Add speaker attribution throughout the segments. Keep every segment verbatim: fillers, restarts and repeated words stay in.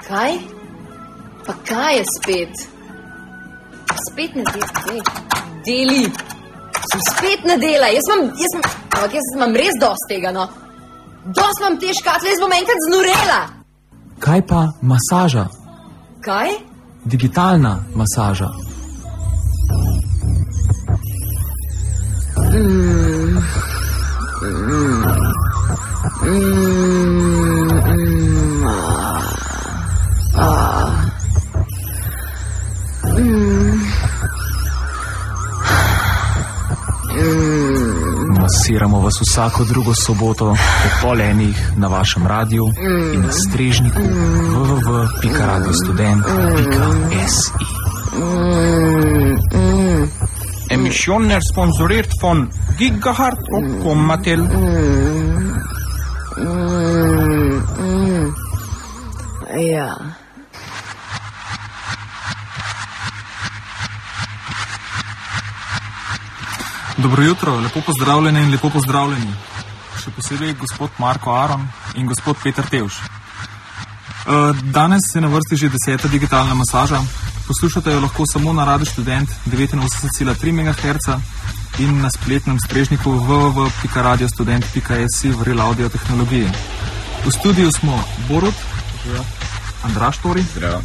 Speaker 1: Kaj? Pa kaj je spet? Spet ne deli. Deli. Spet ne dela. Jaz imam, jaz imam, ampak jaz imam res dost tega, no. Dost imam te škatle, jaz bom enkrat znurela.
Speaker 2: Kaj pa masaža?
Speaker 1: Kaj?
Speaker 2: Digitalna masaža.
Speaker 1: Mm. Mm. Mm. Ah. Mm. Mm.
Speaker 2: Masiramo vas vsako drugo soboto ob pol enih na vašem radiju mm. in na strežniku mm. w w w pika radiostudent pika s i.
Speaker 1: Mm. Mm.
Speaker 3: Emission är sponsoriert von Gigahertz och Kommatel.
Speaker 1: Mm. Mm. Mm. Ja.
Speaker 4: Dobro jutro, lepo pozdravljeni in lepo pozdravljeni. Še posebej gospod Marko Aron in gospod Peter Tevš. Danes je na vrsti že deseta digitalna masaža. Poslušate jo lahko samo na Radiu Študent devetinosemdeset cela tri megaherca in na spletnem strežniku w w w pika radiostudent pika s i v Real Audio tehnologiji. V studiu smo Borut, Andraž Tori,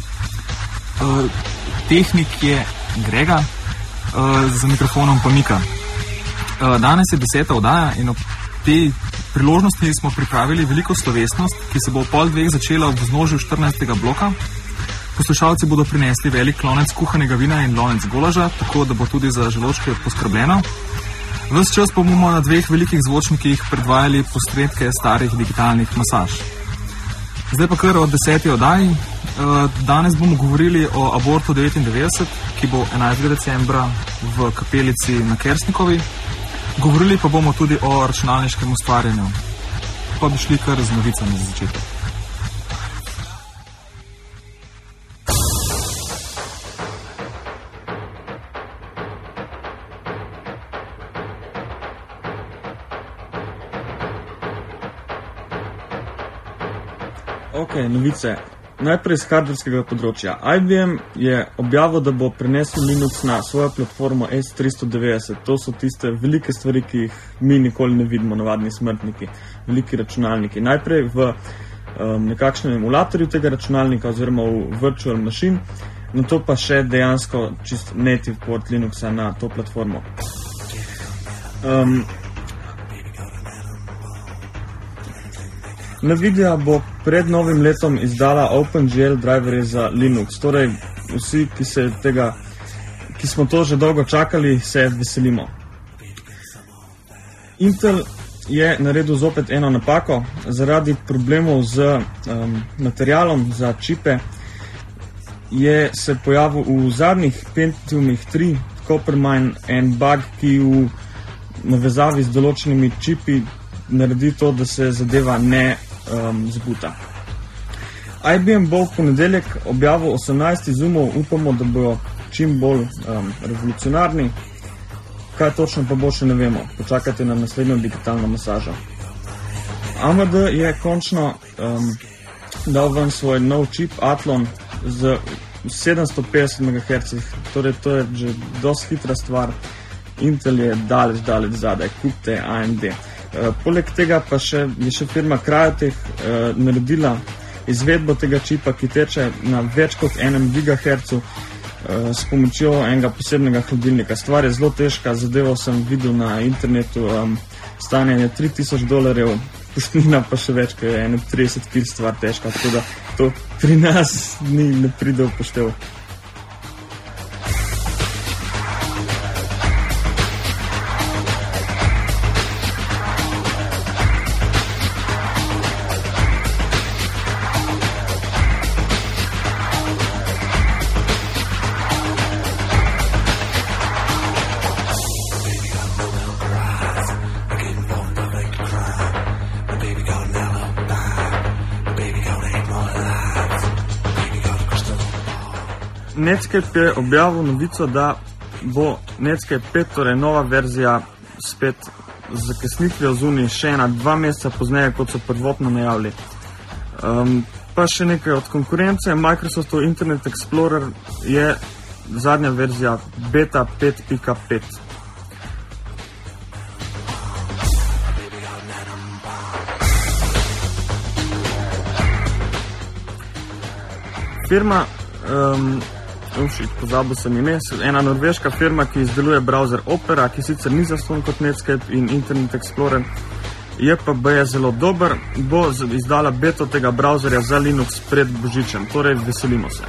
Speaker 4: tehnik je Grega, za mikrofonom pa Mika. Danes je deseta oddaja in ob tej priložnosti smo pripravili veliko slovesnost, ki se bo v pol dveh začela ob vznožju štirinajstega bloka. Poslušalci bodo prinesli velik lonec kuhanega vina in lonec golaža, tako da bo tudi za želočke poskrbljeno. Ves čas pa bomo na dveh velikih zvočnikih predvajali posnetke starih digitalnih masaž. Zdaj pa kar o deseti oddaji. Danes bomo govorili o Abortu devetindevetdeset, ki bo enajstega decembra v kapelici na Kersnikovi. Govorili pa bomo tudi o računalniškem ustvarjanju. Pa bi šli kar z novicami za začetek. Ok, novice. Najprej iz hardverskega področja. I B M je objavil, da bo prenesel Linux na svojo platformo S tristo devetdeset. To so tiste velike stvari, ki jih mi nikoli ne vidimo, navadni smrtniki, veliki računalniki. Najprej v um, nekakšnem emulatorju tega računalnika oziroma v virtual machine, na to pa še dejansko čist native port Linuxa na to platformo. Um, Nvidia bo pred novim letom izdala OpenGL driverje za Linux, torej vsi, ki se tega, ki smo to že dolgo čakali, se veselimo. Intel je naredil zopet eno napako, zaradi problemov z um, materialom za čipe je se pojavil v zadnjih Pentiumih tri Coppermine en bug, ki v navezavi z določenimi čipi naredi to, da se zadeva ne um, zbuta. I B M bo v ponedeljek objavil osemnajst izumov, upamo, da bojo čim bolj um, revolucionarni. Kaj točno pa bo, še ne vemo. Počakajte na naslednjo digitalno masažo. A M D je končno um, dal ven svoj nov čip Athlon z sedemsto petdeset megahercov, torej to je že dosti hitra stvar. Intel je daleč, daleč zadaj, kupte A M D. Uh, poleg tega pa še, je še firma Cryotech uh, naredila izvedbo tega čipa, ki teče na več kot enem gigahercu uh, s pomočjo enega posebnega hladilnika. Stvar je zelo težka, zadevo sem videl na internetu, um, stanje je tri tisoč dolarjev, poštnina pa še več, ker je eno trideset kil stvar težka, tako da to pri nas ni, ne pride v poštev. Netscape je objavil novico, da bo Netscape pet, torej nova verzija, spet z zakasnitvijo zunaj še ena dva meseca pozneje, kot so prvotno najavili. Um, pa še nekaj od konkurence. Microsoftov Internet Explorer je zadnja verzija beta pet pika pet. Firma, um, uši, pozabil sem ime, ena norveška firma, ki izdeluje browser Opera, ki sicer ni zastonj kot Netscape in Internet Explorer, je pa B je zelo dober, bo izdala beto tega browserja za Linux pred božičem, torej veselimo se.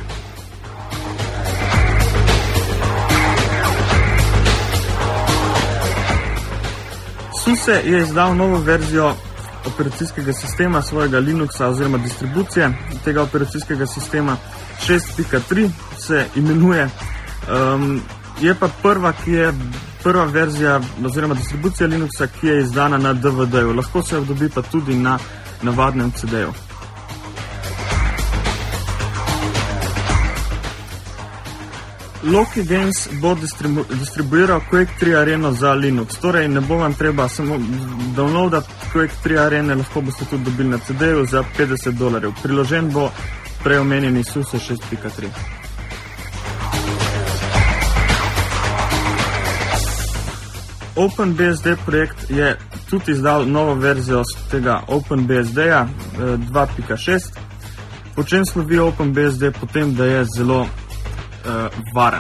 Speaker 4: SUSE je izdal novo verzijo operacijskega sistema svojega Linuxa oziroma distribucije tega operacijskega sistema šest pika tri se imenuje. Um, je pa prva, ki je prva verzija oziroma distribucija Linuxa, ki je izdana na D V D-ju. Lahko se jo dobi pa tudi na navadnem C D-ju. Loki Games bo distribu distribuiral Quake tri Areno za Linux, torej ne bo vam treba samo downloadati Quake tri Arene, lahko boste tudi dobili na C D-ju za petdeset dolarjev. Priložen bo preomenjeni SUSE šest pika tri. OpenBSD projekt je tudi izdal novo verzijo tega OpenBSD-ja dva pika šest. Po čem slovi OpenBSD? Po tem, da je zelo Uh, varen.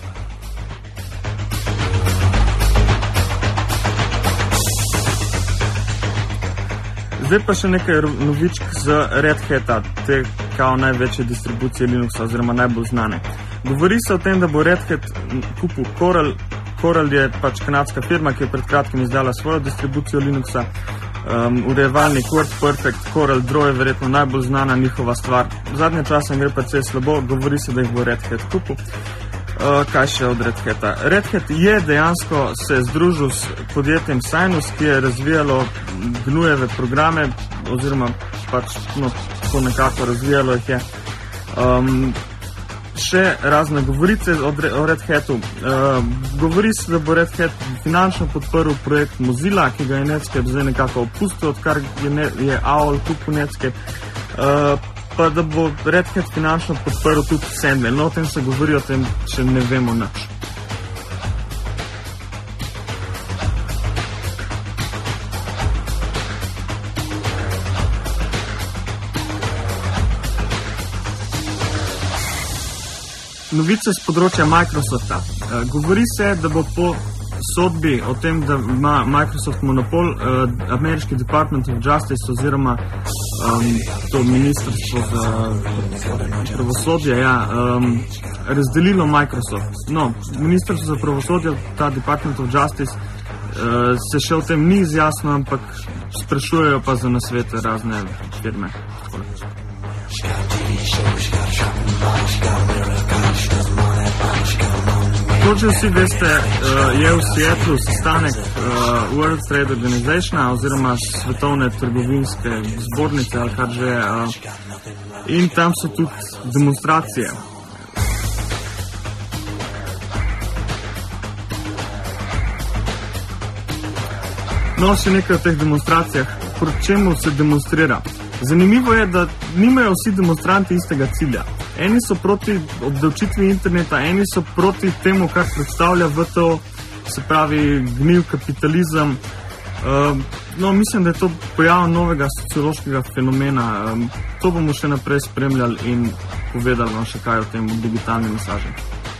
Speaker 4: Zdaj pa še nekaj novičk z Red Hata, te kao največje distribucije Linuxa oziroma najbolj znane. Govori se o tem, da bo Red Hat kupil Coral. Coral je pač kanadska firma, ki je pred kratkim izdala svojo distribucijo Linuxa. Um, urejevalnik WordPerfect, Coral Draw je verjetno najbolj znana njihova stvar. Zadnje časa gre precej slabo, govori se, da jih bo Red Hat kupil. Uh, kaj še od Red Hata? Red Hat je dejansko se združil s podjetjem Sinus, ki je razvijalo gnujeve programe, oziroma pač no, to nekako razvijalo jih je. Um, Še razne govorice o Red Hatu. Uh, govori se, da bo Red Hat finančno podprl projekt Mozilla, ki ga je Netscape zdaj nekako opustil, odkar je, ne, je A O L kupil Netscape, uh, pa da bo Red Hat finančno podprl tudi Sandwell. No, o tem se govori, o tem še ne vemo nič. Novice z področja Microsofta. Govori se, da bo po sodbi o tem, da ima Microsoft monopol, ameriški Department of Justice oziroma um, to ministrstvo za pravosodje, ja, um, razdelilo Microsoft. No, ministrstvo za pravosodje, ta Department of Justice, uh, se še o tem ni izjasno, ampak sprašujejo pa za nasvete razne firme. Kot že vsi veste, je v Seattlu sestanek World Trade Organization oziroma Svetovne trgovinske zbornice ali kar že, in tam so tudi demonstracije. No, še nekaj o teh demonstracijah. Proti čemu se demonstrira? Zanimivo je, da nimajo vsi demonstranti istega cilja. Eni so proti obdavčitvi interneta, eni so proti temu, kar predstavlja V T O, se pravi gnil kapitalizem. No, mislim, da je to pojav novega sociološkega fenomena. To bomo še naprej spremljali in povedali vam še kaj o tem digitalni masaži.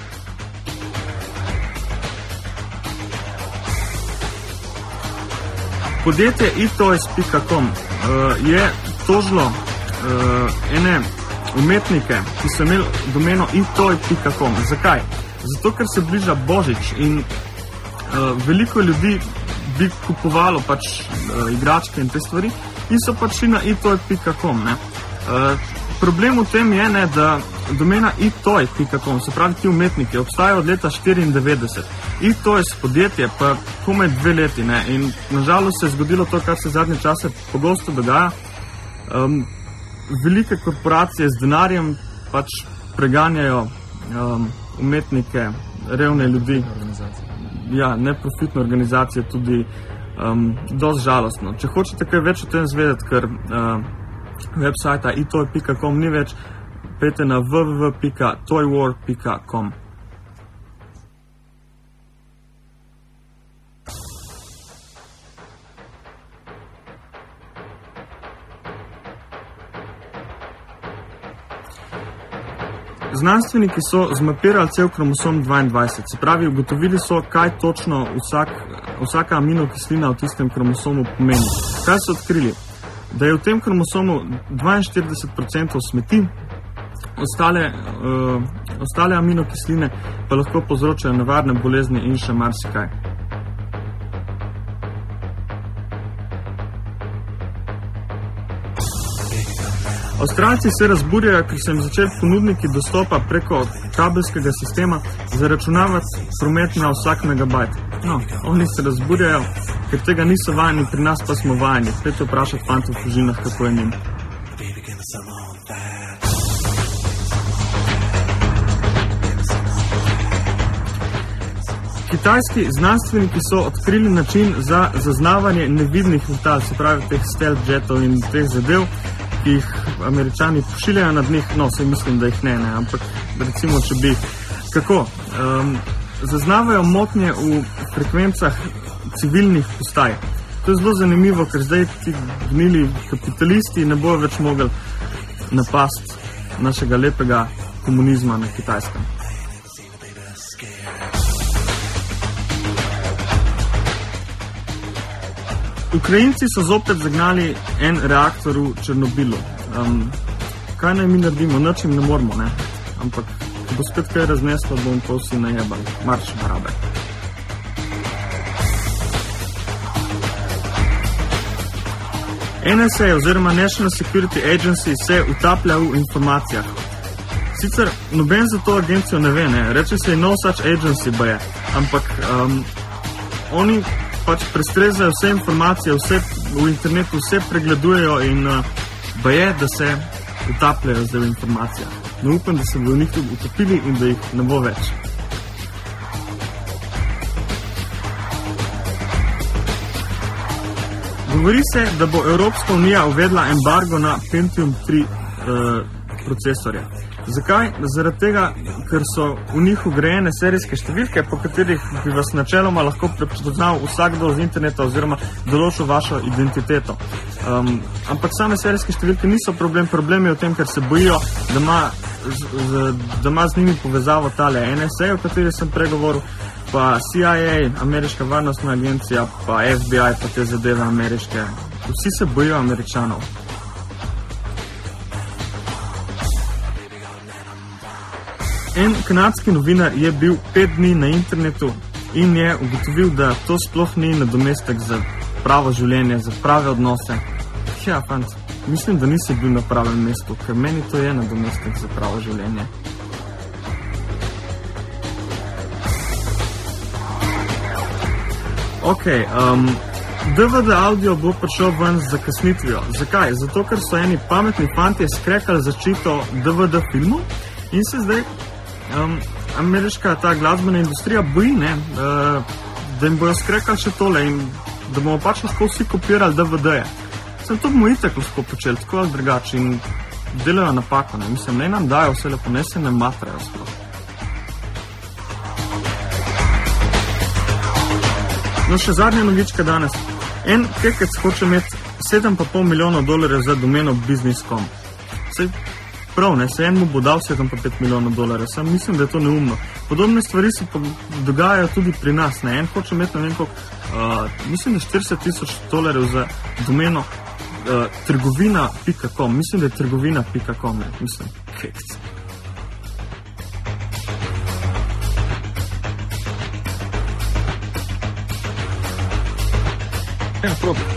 Speaker 4: Podjetje i toys pika com uh, je tožilo uh, ene umetnike, ki so imeli domeno i toy pika com. Zakaj? Zato, ker se bliža Božič in uh, veliko ljudi bi kupovalo pač uh, igračke in te stvari in so pač šli na i toy pika com. Uh, problem v tem je, ne, da domena i toy pika com, se pravi ti umetniki, obstajajo od leta štiriindevetdeset. iToys podjetje pa komaj dve leti, ne, in nažalost se je zgodilo to, kar se zadnje čase pogosto dogaja. Um, velike korporacije z denarjem pač preganjajo um, umetnike, revne ljudi. Ja, neprofitne organizacije tudi um, dosti žalostno. Če hočete kaj več o tem zvedeti, ker uh, websajta i toy pika com ni več, pejte na w w w pika toywar pika com. Znanstveniki so zmapirali cel kromosom dvaindvajset, se pravi, ugotovili so, kaj točno vsak, vsaka aminokislina v tistem kromosomu pomeni. Kaj so odkrili? Da je v tem kromosomu dvainštirideset procentov smeti, ostale, uh, ostale aminokisline pa lahko povzročajo nevarne bolezni in še marsikaj. Avstralci se razburjajo, ker so jim začeli ponudniki dostopa preko kabelskega sistema zaračunavati promet na vsak megabajt. No, oni se razburjajo, ker tega niso vajeni, pri nas pa smo vajeni. Spet vprašati fantov v družinah, kako je njim. Kitajski znanstveniki so odkrili način za zaznavanje nevidnih letal, se pravi teh stealth jetov in teh zadev, ki jih Američani pošiljajo nad njih, no, se mislim, da jih ne, ne, ampak recimo, če bi, kako, um, zaznavajo motnje v frekvencah civilnih postaj. To je zelo zanimivo, ker zdaj ti gnili kapitalisti ne bojo več mogli napast našega lepega komunizma na Kitajskem. Ukrajinci so zopet zagnali en reaktor v Černobilu. Um, kaj naj mi naredimo? Nič jim ne moramo, ne? Ampak, ko bo spet kaj razneslo, bom to vsi najebali. Marš barabe. N S A oziroma National Security Agency se utaplja v informacijah. Sicer noben za to agencijo ne ve, ne? Reče se no such agency, ba je. Ampak um, oni pač prestrezajo vse informacije, vse v internetu, vse pregledujejo in uh, ba je, da se utapljajo zdaj v informacijah. Ne upam, da se bodo njih tudi utopili in da jih ne bo več. Govori se, da bo Evropska unija uvedla embargo na Pentium tri uh, procesorje. Zakaj? Zaradi tega, ker so v njih vgrajene serijske številke, po katerih bi vas načeloma lahko prepoznal vsakdo z interneta oziroma določil vašo identiteto. Um, ampak same serijske številke niso problem, problem je v tem, ker se bojijo, da ima z, z, da ima z njimi povezavo tale N S A, o kateri sem pregovoril, pa C I A, ameriška varnostna agencija, pa F B I, pa te zadeve ameriške. Vsi se bojijo Američanov. En kanadski novinar je bil pet dni na internetu in je ugotovil, da to sploh ni nadomestek za pravo življenje, za prave odnose. Ja, fant, mislim, da nisi bil na pravem mestu, ker meni to je nadomestek za pravo življenje. Ok, um, D V D audio bo prišel ven z zakasnitvijo. Zakaj? Zato, ker so eni pametni fantje skrekali zaščito D V D filmov in se zdaj Um, ameriška ta glasbena industrija boji, ne, uh, da jim bojo skrekali še tole in da bomo pač lahko vsi kopirali D V D-je. Sem to bomo itak lahko počeli, tako ali drugače in delajo napako, ne, mislim, ne nam dajo vse lepo, ne se ne matrajo sploh. No, še zadnja novička danes. En kekec hoče imeti sedem pa pol milijonov dolarjev za domeno business dot com. Sej prav, ne, se en mu bo dal sedem pa pet milijonov dolarjev, sam mislim, da je to neumno. Podobne stvari se dogajajo tudi pri nas, ne, en hoče imeti, ne vem koliko, uh, mislim, da štirideset tisoč dolarjev za domeno uh, trgovina pika com, mislim, da je trgovina pika com, ne, mislim, kekc. Ja, probi.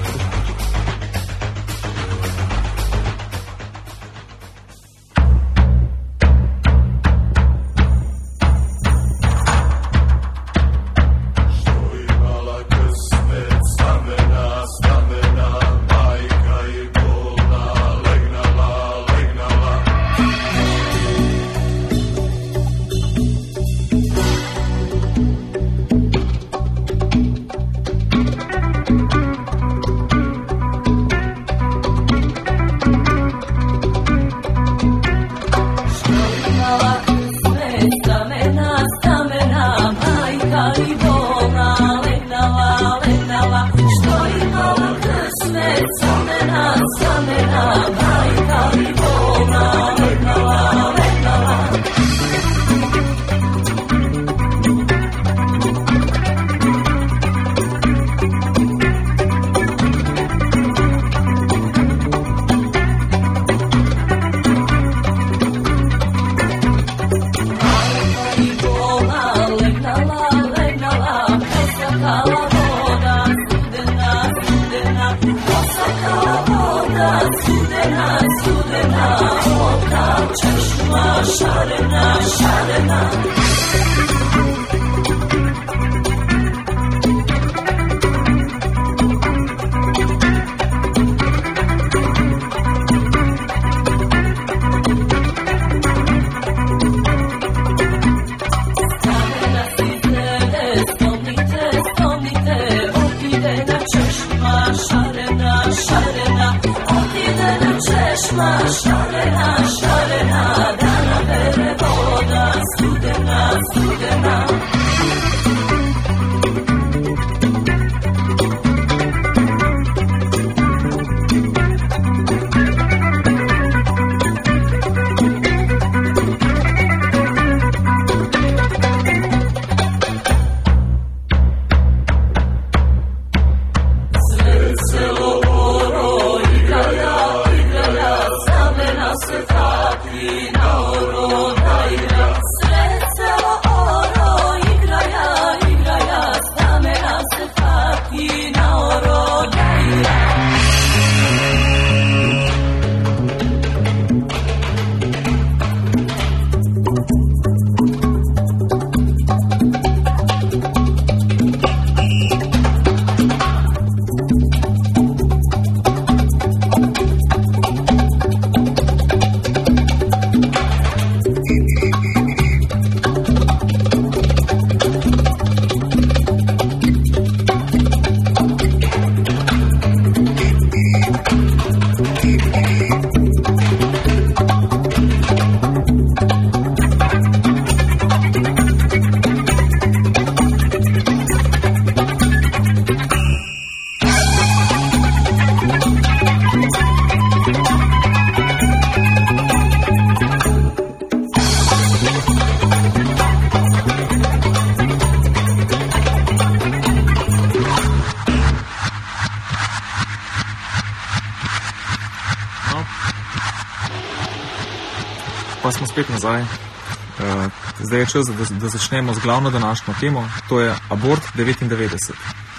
Speaker 5: Studena, studena, oka, češma, šarena, šarena. Češma, šarena, šarena, da nabere voda, studena, studena.
Speaker 2: Pa smo spet nazaj. Zdaj je čas, da, da začnemo z glavno današnjo temo, to je abort devetindevetdeset.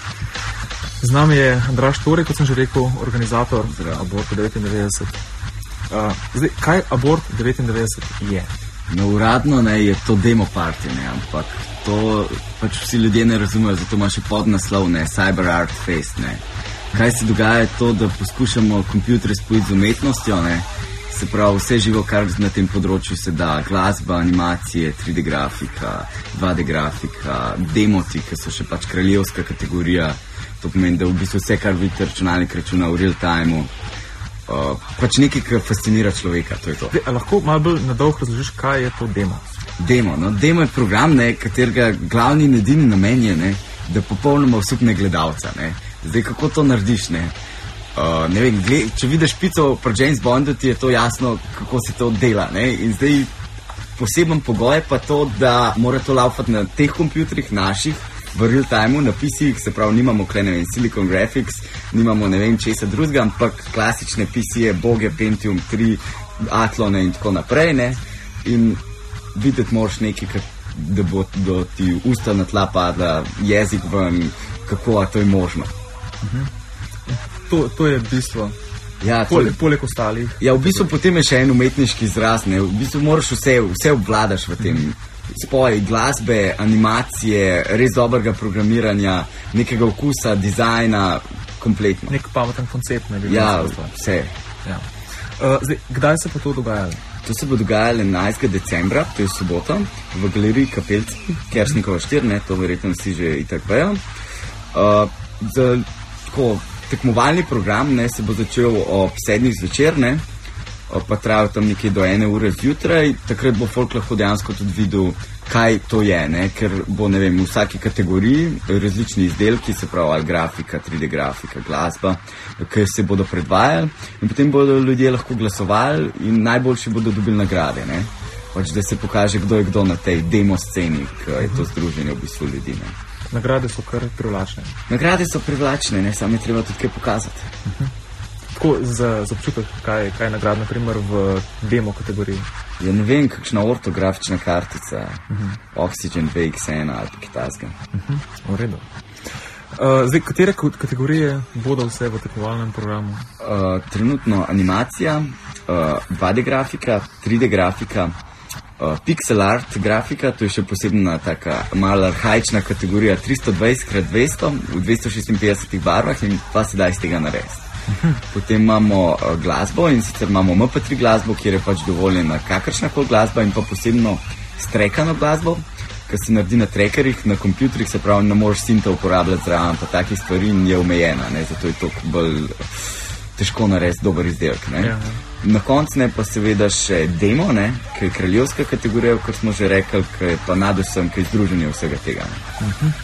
Speaker 2: Z nami je Andraž Torej, kot sem že rekel, organizator aborta devetindevetdeset. Zdaj, kaj abort devetindevetdeset je?
Speaker 6: No, uradno ne, je to demo party, ne, ampak to pač vsi ljudje ne razumejo, zato ima še podnaslov, ne, Cyber Art Fest, ne. Kaj se dogaja je to, da poskušamo kompjutre spojiti z umetnostjo, ne, se pravi vse živo, kar na tem področju se da, glasba, animacije, tri D grafika, dva D grafika, demoti, ki so še pač kraljevska kategorija, to pomeni, da v bistvu vse, kar vidite računalnik računa v real timeu, Uh, pač nekaj, ki fascinira človeka, to je to.
Speaker 2: De, lahko malo bolj nadolgo razložiš, kaj je to demo?
Speaker 6: Demo, no, demo je program, ne, katerega glavni in edini namen je, ne, da popolnoma osupne gledalca, ne. Zdaj, kako to narediš, ne? Uh, ne vem, gled, če vidiš špico pri James Bondu, ti je to jasno, kako se to dela, ne. In zdaj poseben pogoj je pa to, da mora to laufati na teh kompjutrih naših, v real timeu, na P C-jih, se pravi, nimamo kle, ne vem, Silicon Graphics, nimamo ne vem česa drugega, ampak klasične P C-je, Boge, Pentium tri, Atlone in tako naprej, ne, in videti moraš nekaj, da bo do ti usta na tla padla, jezik ven, kako, a to je možno.
Speaker 2: Uh-huh. To, to je bistvo.
Speaker 6: Ja,
Speaker 2: poleg, poleg ostalih.
Speaker 6: Ja, v bistvu potem je še en umetniški izraz, ne, v bistvu moraš vse, vse obvladaš v tem. Uh-huh. Spoj, glasbe, animacije, res dobrega programiranja, nekega okusa, dizajna, kompletno.
Speaker 2: Nek pameten koncept, ne bi
Speaker 6: bilo. Ja, vse.
Speaker 2: Ja. Uh, zdaj, kdaj se pa to dogajalo?
Speaker 6: To se bo dogajalo enajstega decembra, to je sobota, v galeriji Kapelci, Kersnikova štiri, ne, to verjetno vsi že itak vejo. Uh, za tako tekmovalni program, ne, se bo začel ob sedmih zvečer, ne, pa trajajo tam nekje do ene ure zjutraj, takrat bo folk lahko dejansko tudi videl, kaj to je, ne, ker bo, ne vem, v vsaki kategoriji različni izdelki, se pravi, ali grafika, tri D grafika, glasba, ki se bodo predvajali in potem bodo ljudje lahko glasovali in najboljši bodo dobili nagrade, ne, pač da se pokaže, kdo je kdo na tej demo sceni, ki je to združenje v bistvu ljudi, ne.
Speaker 2: Nagrade so kar privlačne.
Speaker 6: Nagrade so privlačne, ne, samo je treba tudi kaj pokazati.
Speaker 2: Uh-huh. Tako za, za občutek, kaj, kaj je nagrad, naprimer v demo kategoriji?
Speaker 6: Ja, ne vem, kakšna ortografična kartica, uh-huh. Oxygen V X ena ali pa kitajska.
Speaker 2: Uh-huh. V redu. Uh, zdaj, katere kategorije bodo vse v tekmovalnem programu?
Speaker 6: Uh, trenutno animacija, uh, dva D grafika, tri D grafika, uh, pixel art grafika, to je še posebna taka malo arhaična kategorija tristo dvajset krat dvesto v dvesto šestinpetdesetih barvah in pa se da iz tega narediti. Potem imamo uh, glasbo in sicer imamo M P tri glasbo, kjer je pač dovoljena kakršnakoli glasba in pa posebno strekano glasbo, ki se naredi na trackerjih, na kompjuterjih, se pravi, ne moreš sinta uporabljati zraven, pa takih stvari in je omejena, ne, zato je to bolj težko narediti dober izdelek, ne.
Speaker 2: Ja, ja.
Speaker 6: Na koncu ne pa seveda še demo, ne, ki je kraljevska kategorija, kar smo že rekli, ki je pa nadvsem, ki je združenje vsega tega, ne.
Speaker 2: Uh-huh.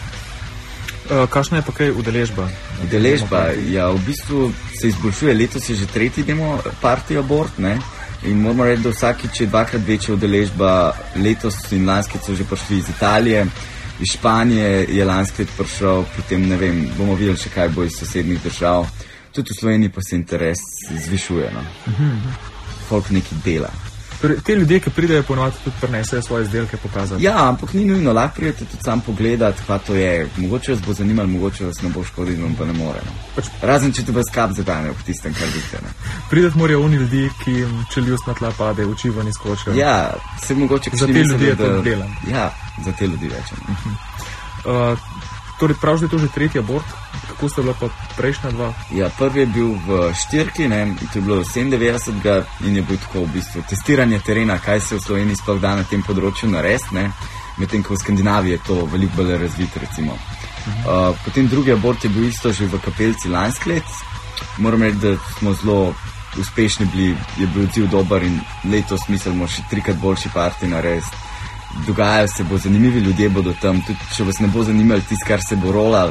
Speaker 2: Uh, kakšna je pa kaj udeležba?
Speaker 6: Udeležba, ja, v bistvu se izboljšuje, letos je že tretji demo party abort, ne. In moramo reči, da vsakič je dvakrat večja udeležba, letos in lanskrat so že prišli iz Italije, iz Španije je lanskrat prišel, potem ne vem, bomo videli še kaj bo iz sosednjih držav. Tudi v Sloveniji pa se interes zvišuje, no. Uh-huh. Folk nekaj dela.
Speaker 2: Torej, te ljudje, ki pridejo ponovati, tudi prinesejo svoje izdelke pokazati.
Speaker 6: Ja, ampak ni nujno, lahko pridete tudi sam pogledati, kaj to je. Mogoče vas bo zanimalo, mogoče vas ne bo škodilo, pa ne more. No. Pač, razen, če te vas kap zadane ob tistem, kar vidite. Ne.
Speaker 2: Prideti morajo oni ljudi, ki jim čeljust na tla pade, oči ven izkočijo.
Speaker 6: Ja, se mogoče...
Speaker 2: Za te ljudi je to delam.
Speaker 6: Ja, za te ljudi rečem.
Speaker 2: Uh-huh. Uh, torej, prav, že je to že tretji abort. Kako sta bila pa prejšnja dva?
Speaker 6: Ja, prvi je bil v Štirki, ne, to je bilo sedemindevetdesetega in je bil tako v bistvu testiranje terena, kaj se v Sloveniji sploh da na tem področju narediti, ne, medtem ko v Skandinaviji je to veliko bolj razvit, recimo. Uh, potem drugi abort je bil isto že v Kapelci lansko let. Moram reči, da smo zelo uspešni bili, je bil odziv dober in letos mislimo še trikrat boljši party narediti. Dogajajo se bo, zanimivi ljudje bodo tam, tudi če vas ne bo zanimalo tisto, kar se bo rolal,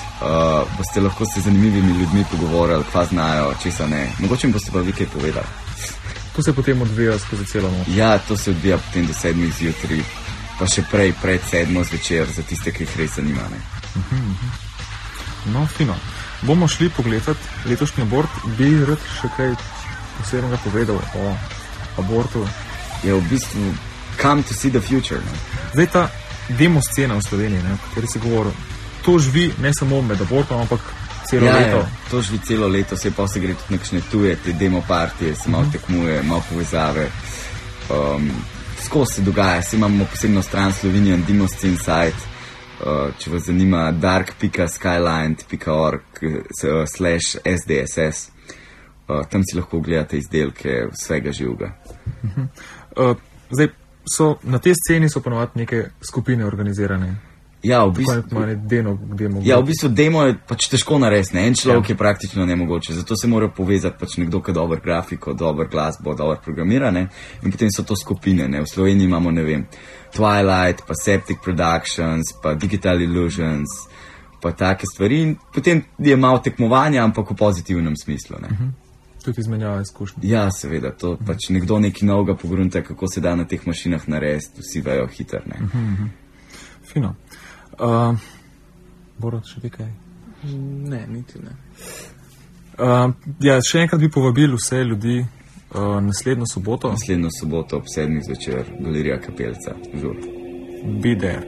Speaker 6: uh, boste lahko se zanimivimi ljudmi pogovorili, kva znajo, česa ne. Mogoče boste pa vi kaj povedali.
Speaker 2: To se potem odvija skozi celo noč?
Speaker 6: Ja, to se odvija potem do sedmih zjutraj, pa še prej, pred sedmo zvečer, za tiste, ki jih res zanima, ne.
Speaker 2: Uh-huh, uh-huh. No, fino. Bomo šli pogledati letošnji abort, bi rad še kaj posebnega povedal o abortu?
Speaker 6: Ja, v bistvu come to see the future. Ne?
Speaker 2: Zdaj ta demo scena v Sloveniji, ne, o kateri se govori, to živi ne samo med abortom, ampak celo
Speaker 6: ja,
Speaker 2: leto.
Speaker 6: Ja, to živi celo leto, se pa se gre tudi nekšne tuje, te demo partije, se malo tekmuje, malo povezave. Um, skozi se dogaja, se imamo posebno stran Slovenian Demo Scene site, uh, če vas zanima dark pika skyline pika org slash S D S S. Uh, tam si lahko gledate izdelke vsega živega.
Speaker 2: Uh-huh. Uh, zdaj, So, na tej sceni so ponovati neke skupine organizirane.
Speaker 6: Ja, v bistvu,
Speaker 2: demo, demo,
Speaker 6: ja, v bistvu demo je pač težko narediti, en človek ja. Je praktično nemogoče, zato se mora povezati pač nekdo, ki dober grafiko, dober glasbo, dober programira, ne, in potem so to skupine, ne, v Sloveniji imamo, ne vem, Twilight, pa Septic Productions, pa Digital Illusions, pa take stvari in potem je malo tekmovanja, ampak v pozitivnem smislu, ne.
Speaker 2: Uh-huh. Tudi izmenjava izkušnje.
Speaker 6: Ja, seveda, to uh-huh. pač nekdo nekaj novega pogrunta, kako se da na teh mašinah narediti, vsi vejo hitro, ne.
Speaker 2: Uh-huh. Fino. Uh, Borod, še vi kaj?
Speaker 4: Ne, niti ne.
Speaker 2: Uh, ja, še enkrat bi povabil vse ljudi uh, naslednjo soboto.
Speaker 6: Naslednjo soboto ob sedmih zvečer, Galerija Kapelca, Žur.
Speaker 2: Be there.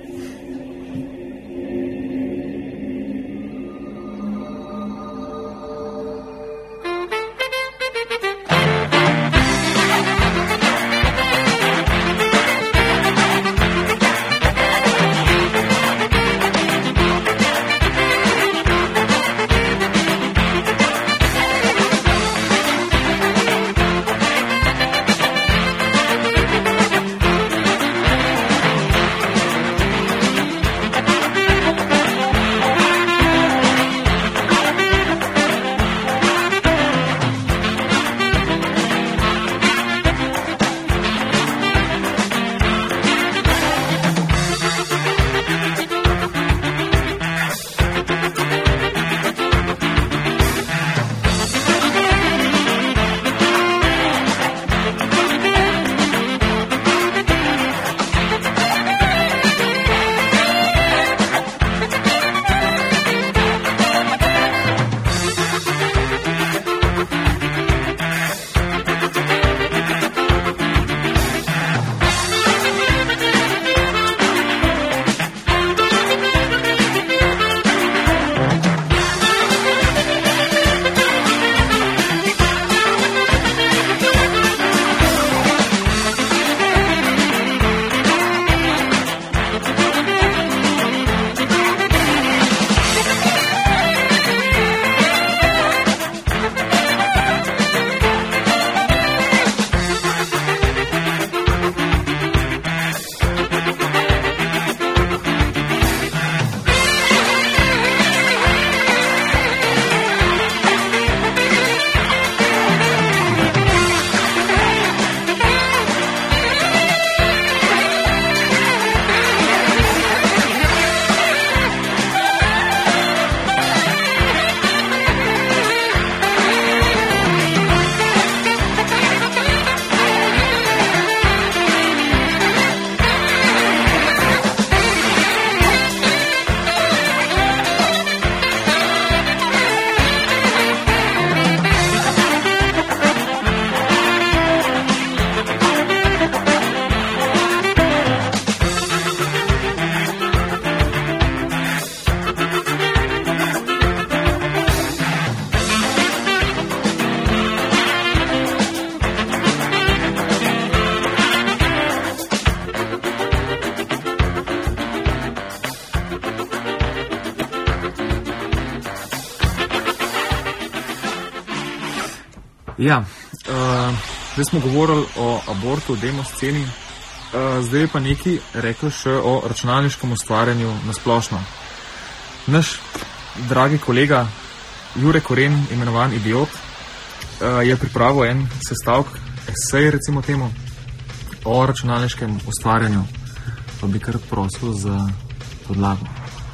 Speaker 2: Ja, uh, zdaj smo govorili o abortu, o demosceni, uh, zdaj pa nekaj rekli še o računalniškem ustvarjanju nasplošno. Naš dragi kolega Jure Koren, imenovan Idiot, uh, je pripravil en sestavek, esej recimo temu, o računalniškem ustvarjanju. Pa bi kar prosil za podlago.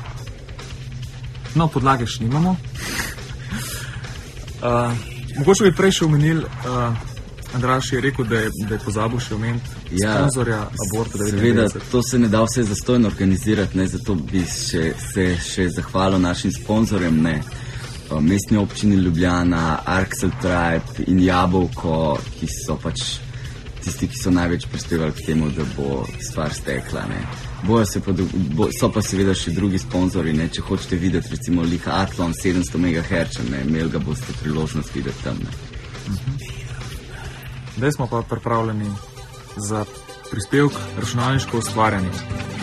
Speaker 2: No, podlage še nimamo. Uh, mogoče bi prej še omenil, uh, Andraž je rekel, da je, da je pozabil še omeniti
Speaker 6: Ja,
Speaker 2: sponzorja aborta
Speaker 6: Seveda,
Speaker 2: devetindevetdeset.
Speaker 6: to se ne da vse zastojno organizirati, ne, zato bi še, se še zahvalil našim sponzorjem, ne, Uh, Mestni občini Ljubljana, Arksel Tribe in Jabolko, ki so pač tisti, ki so največ prispevali k temu, da bo stvar stekla, ne. Bojo se pa, dru- bo, so pa seveda še drugi sponzori, ne, če hočete videti recimo Liha Atlon sedemsto megahertzov, ne, imeli ga boste priložnost videti tam, ne.
Speaker 2: Zdaj smo pa pripravljeni za prispevek računalniško ustvarjanje.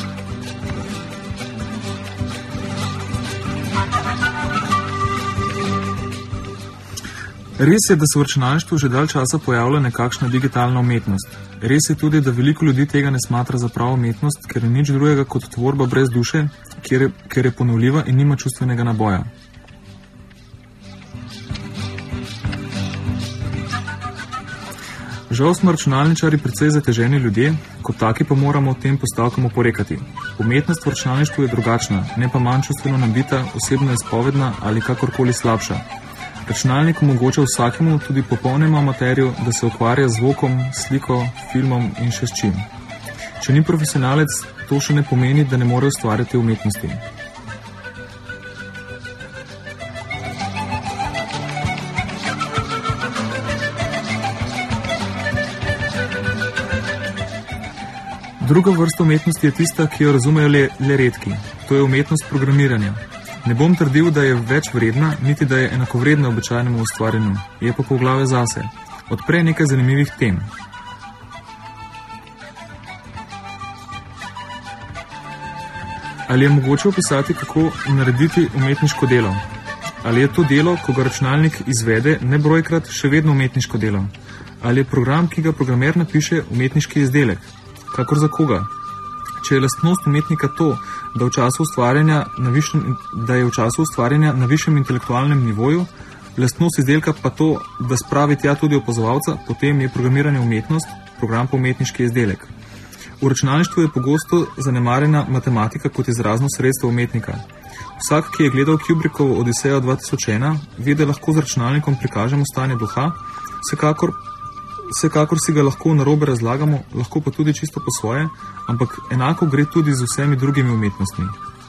Speaker 2: Res je, da se v računalništvu že dalj časa pojavlja nekakšna digitalna umetnost. Res je tudi, da veliko ljudi tega ne smatra za pravo umetnost, ker je nič drugega kot tvorba brez duše, ker je, ker je ponovljiva in nima čustvenega naboja. Žal smo računalničari precej zateženi ljudje, kot taki pa moramo tem postavkam oporekati. Umetnost v računalništvu je drugačna, ne pa manj čustveno nabita, osebno izpovedna ali kakorkoli slabša. Računalnik omogoča vsakemu, tudi popolnemu amaterju, da se ukvarja z zvokom, sliko, filmom in še s čim. Če ni profesionalec, to še ne pomeni, da ne more ustvarjati umetnosti. Druga vrsta umetnosti je tista, ki jo razumejo le, le redki. To je umetnost programiranja. Ne bom trdil, da je več vredna, niti da je enakovredna običajnemu ustvarjanju. Je pa poglavje zase. Odpre nekaj zanimivih tem. Ali je mogoče opisati, kako narediti umetniško delo? Ali je to delo, ko ga računalnik izvede, nebrojkrat še vedno umetniško delo? Ali je program, ki ga programer napiše, umetniški izdelek? Kakor za koga? Če je lastnost umetnika to, da, v času ustvarjanja na višjem, da je v času ustvarjanja na višjem intelektualnem nivoju, lastnost izdelka pa to, da spravi tja tudi opazovalca, potem je programiranje umetnost, program pa umetniški izdelek. V računalništvu je pogosto zanemarjena matematika kot izrazno sredstvo umetnika. Vsak, ki je gledal Kubrickovo Odisejo dva tisoč ena, ve, da lahko z računalnikom prikažemo stanje duha, vsekakor Vsekakor si ga lahko narobe razlagamo, lahko pa tudi čisto po svoje, ampak enako gre tudi z vsemi drugimi umetnostmi.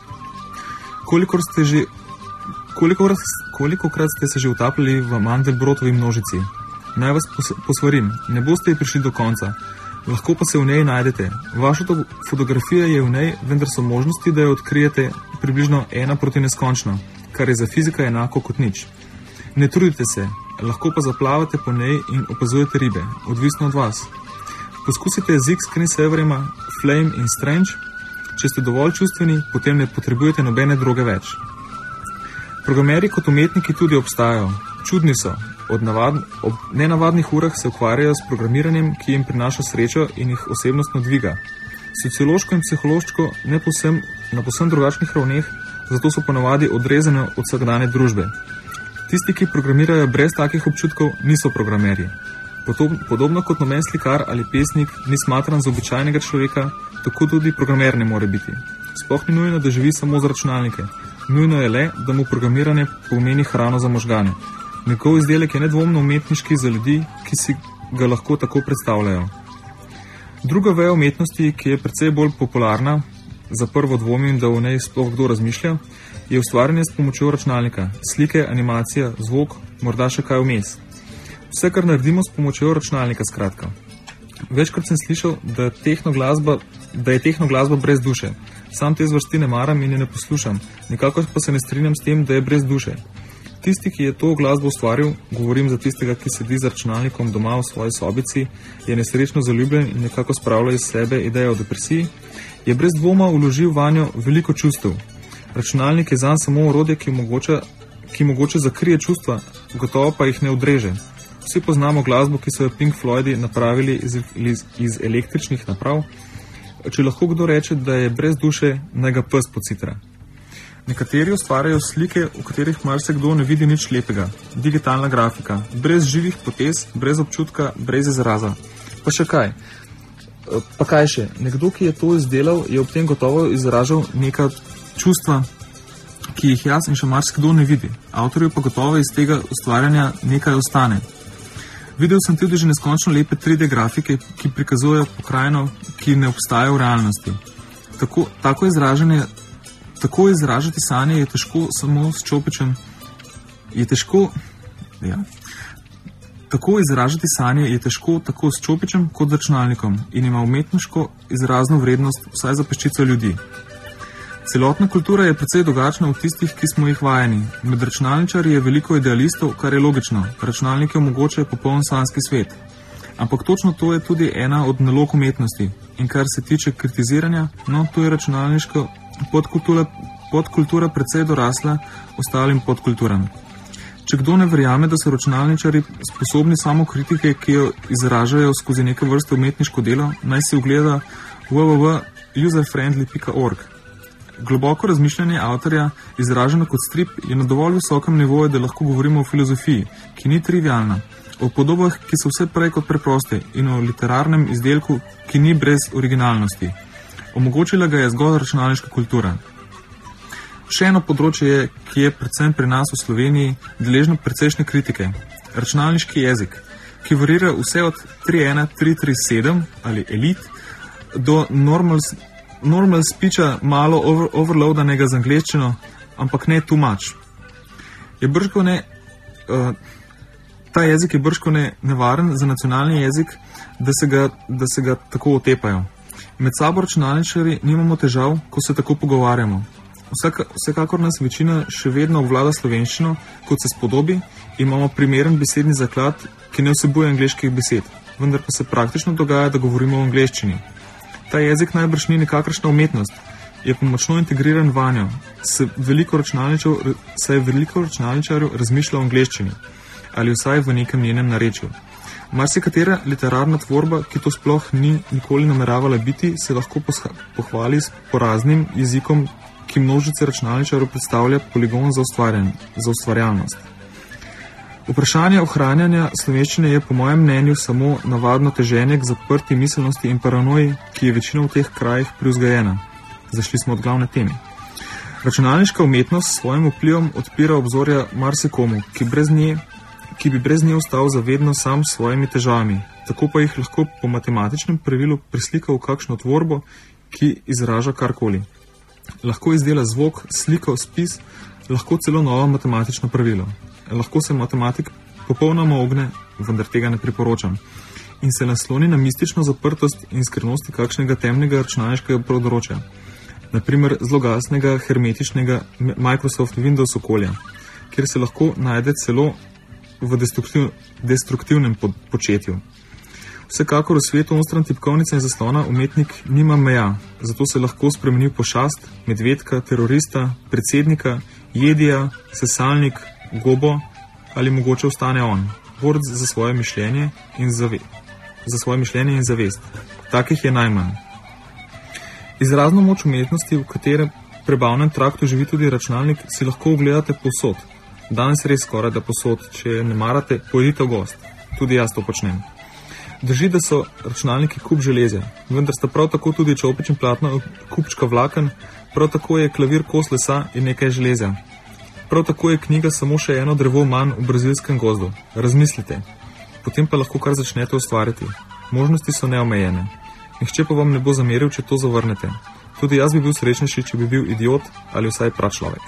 Speaker 2: Kolikor ste že, kolikor, kolikokrat ste se že utapljali v Mandelbrotovi množici? Naj vas pos, posvarim, ne boste prišli do konca, lahko pa se v njej najdete. Vaša to, fotografija je v njej, vendar so možnosti, da jo odkrijete približno ena proti neskončno, kar je za fizika enako kot nič. Ne trudite se, lahko pa zaplavate po njej in opazujete ribe, odvisno od vas. Poskusite z X-screensaverima, Flame in Strange. Če ste dovolj čustveni, potem ne potrebujete nobene droge več. Programeri kot umetniki tudi obstajajo. Čudni so. Od navad, ob nenavadnih urah se ukvarjajo s programiranjem, ki jim prinaša srečo in jih osebnostno dviga. Sociološko in psihološko ne povsem, na povsem drugačnih ravneh, zato so ponavadi odrezane od vsakdanje družbe. Tisti, ki programirajo brez takih občutkov, niso programerji. Podobno kot noben slikar ali pesnik ni smatran za običajnega človeka, tako tudi programer ne more biti. Sploh ni nujno, da živi samo z računalnike. Nujno je le, da mu programiranje pomeni hrano za možgane. Njegov izdelek je nedvomno umetniški za ljudi, ki si ga lahko tako predstavljajo. Druga veja umetnosti, ki je precej bolj popularna, za prvo dvomim, da v njej sploh kdo razmišlja, je ustvarjanje s pomočjo računalnika, slike, animacija, zvok, morda še kaj vmes. Vse, kar naredimo s pomočjo računalnika, skratka. Večkrat sem slišal, da, tehnoglasba, da je tehnoglasba brez duše. Sam te zvrsti ne maram in je ne poslušam, nikakor pa se ne strinjam s tem, da je brez duše. Tisti, ki je to glasbo ustvaril, govorim za tistega, ki sedi z računalnikom doma v svoji sobici, je nesrečno zaljubljen in nekako spravlja iz sebe idejo o depresiji, je brez dvoma vložil vanjo veliko čustev. Računalnik je zanj samo orodje, ki mogoče, ki mogoče zakrije čustva, gotovo pa jih ne odreže. Vsi poznamo glasbo, ki so jo Pink Floydi napravili iz, iz, iz električnih naprav. Če lahko kdo reče, da je brez duše, naj ga pes pocitra. Nekateri ustvarjajo slike, v katerih marsikdo ne vidi nič lepega. Digitalna grafika, brez živih potez, brez občutka, brez izraza. Pa še kaj? Pa kaj še? Nekdo, ki je to izdelal, je ob tem gotovo izražal neka čustva, ki jih jaz in še marsikdo ne vidi. Avtorju pa gotovo iz tega ustvarjanja nekaj ostane. Videl sem tudi že neskončno lepe tri D grafike, ki prikazujejo pokrajino, ki ne obstaja v realnosti. Tako, tako izražanje, tako izražati sanje je težko samo s čopičem, je težko, ja, tako izražati sanje je težko tako s čopičem kot z računalnikom in ima umetniško izrazno vrednost vsaj za peščico ljudi. Celotna kultura je precej drugačna od tistih, ki smo jih vajeni. Med računalničarji je veliko idealistov, kar je logično. Računalniki omogočajo popoln sanjski svet. Ampak točno to je tudi ena od nalog umetnosti. In kar se tiče kritiziranja, no, to je računalniška podkultura, podkultura precej dorasla ostalim podkulturam. Če kdo ne verjame, da so računalničari sposobni samo kritike, ki jo izražajo skozi neke vrste umetniško delo, naj si ogleda w w w pika userfriendly pika org. Globoko razmišljanje avtorja, izraženo kot strip, je na dovolj visokem nivoju, da lahko govorimo o filozofiji, ki ni trivialna, o podobah, ki so vse prej kot preproste, in o literarnem izdelku, ki ni brez originalnosti. Omogočila ga je zgolj računalniška kultura. Še eno področje je, ki je predvsem pri nas v Sloveniji deležno precejšnje kritike. Računalniški jezik, ki varira vse od tri ena tri tri sedem ali Elite do normal normal speecha malo over, overloadanega z angleščino, ampak ne too much. Je bržkone, uh, ta jezik je bržkone nevaren za nacionalni jezik, da se ga, da se ga tako otepajo. Med sabo računalničarji nimamo težav, ko se tako pogovarjamo. Vsaka, vsekakor nas večina še vedno obvlada slovenščino, kot se spodobi, imamo primeren besedni zaklad, ki ne vsebuje angleških besed, vendar pa se praktično dogaja, da govorimo o angleščini. Ta jezik najbrž ni nekakršna umetnost, je pa močno integriran vanjo, se veliko računalničarjev razmišlja o angleščini, ali vsaj v nekem njenem narečju. Marsikatera literarna tvorba, ki to sploh ni nikoli nameravala biti, se lahko pohvali s poraznim jezikom, ki množice računalničarjev predstavlja poligon za, za ustvarjalnost. Vprašanje ohranjanja slovenščine je po mojem mnenju samo navadno teženje k zaprti miselnosti in paranoji, ki je večina v teh krajih privzgajena. Zašli smo od glavne teme. Računalniška umetnost s svojim vplivom odpira obzorja marsikomu, ki, brez nje, ki bi brez nje ostal zavedno sam s svojimi težavami, tako pa jih lahko po matematičnem pravilu prislika v kakšno tvorbo, ki izraža karkoli. Lahko izdela zvok, sliko, spis, lahko celo novo matematično pravilo. Lahko se matematik popolnoma ogne, vendar tega ne priporočam, in se nasloni na mistično zaprtost in skrivnosti kakšnega temnega računalniškega področja, naprimer zloglasnega hermetičnega Microsoft Windows okolja, kjer se lahko najde celo v destruktiv, destruktivnem početju. Vsekakor v svetu onstran tipkovnice in zaslona umetnik nima meja, zato se lahko spremeni v pošast, medvedka, terorista, predsednika, jedija, sesalnik, gobo ali mogoče ostane on, borc za svoje mišljenje in zave, za svoje mišljenje in zavest. Takih je najmanj. Izrazno moč umetnosti, v katerem prebavnem traktu živi tudi računalnik, si lahko ogledate povsod. Danes res skoraj da povsod, če ne marate, pojdite v gost. Tudi jaz to počnem. Drži, da so računalniki kup železja, vendar sta prav tako tudi čopič in platno kupčka vlaken, prav tako je klavir kos lesa in nekaj železja. Prav tako je knjiga samo še eno drevo manj v brazilskem gozdu. Razmislite. Potem pa lahko kar začnete ustvarjati. Možnosti so neomejene. Nihče pa vam ne bo zameril, če to zavrnete. Tudi jaz bi bil srečnejši, če bi bil idiot ali vsaj pračlovek.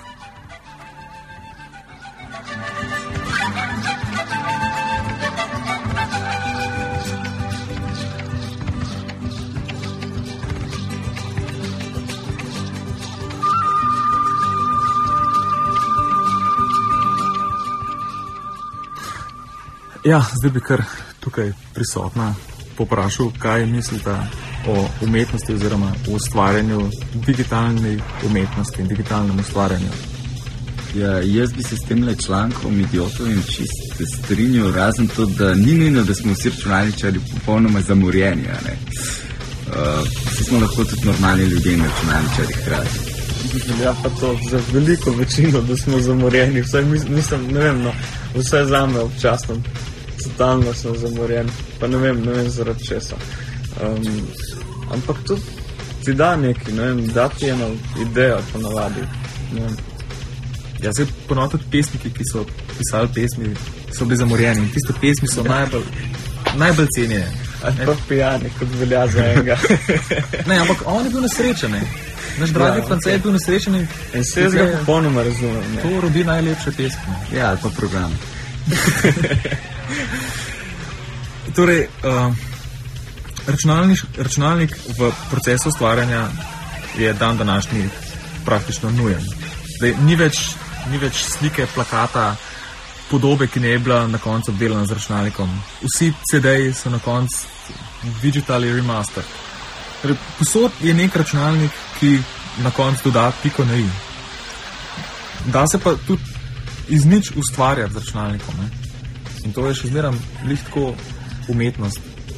Speaker 2: Ja, zdaj bi kar tukaj prisotna poprašal, kaj mislite o umetnosti oziroma o ustvarjanju digitalne umetnosti in digitalnem ustvarjanju.
Speaker 6: Ja, jaz bi se s tem le člankom idiotovim čist strinjal, razen to, da ni nujno, da smo vsi računalničari popolnoma zamorjeni. Uh, vsi smo lahko tudi normalni ljudje in računalničari hkrati.
Speaker 4: Ja, pa to za veliko večino, da smo zamorjeni. Vsaj mislim, ne vem, no, vse zame občasno, totalno sem zamorjen. Pa ne vem, ne vem zaradi česa. Um, ampak to ti da neki, ne vem, da ti eno idejo ponavadi. Ne vem.
Speaker 2: Ja, zdaj ponovno tudi pesniki, ki so pisali pesmi, so bili zamorjeni in tiste pesmi so najbolj, najbolj cenjene.
Speaker 4: Ali pa pijani, kot velja za enega.
Speaker 2: Ne, ampak on je bil nesrečen, ne. Naš dragi ja, Francej okay. je bil nesrečen in...
Speaker 4: In se jaz ga popolnoma razumem, ne.
Speaker 2: To rodi najlepše pesmi.
Speaker 6: Ja, ali pa program.
Speaker 2: Torej, uh, računalnik, računalnik v procesu ustvarjanja je dan današnji praktično nujen. Zdaj, ni več, ni več slike, plakata, podobe, ki ne je bila na koncu obdelana z računalnikom. Vsi C D-ji so na koncu digitally remastered. Torej, posod je nek računalnik, ki na koncu doda piko na i. Da se pa tudi iz nič ustvarjati z računalnikom. Ne? In to je še zmeraj lihtko umetnost.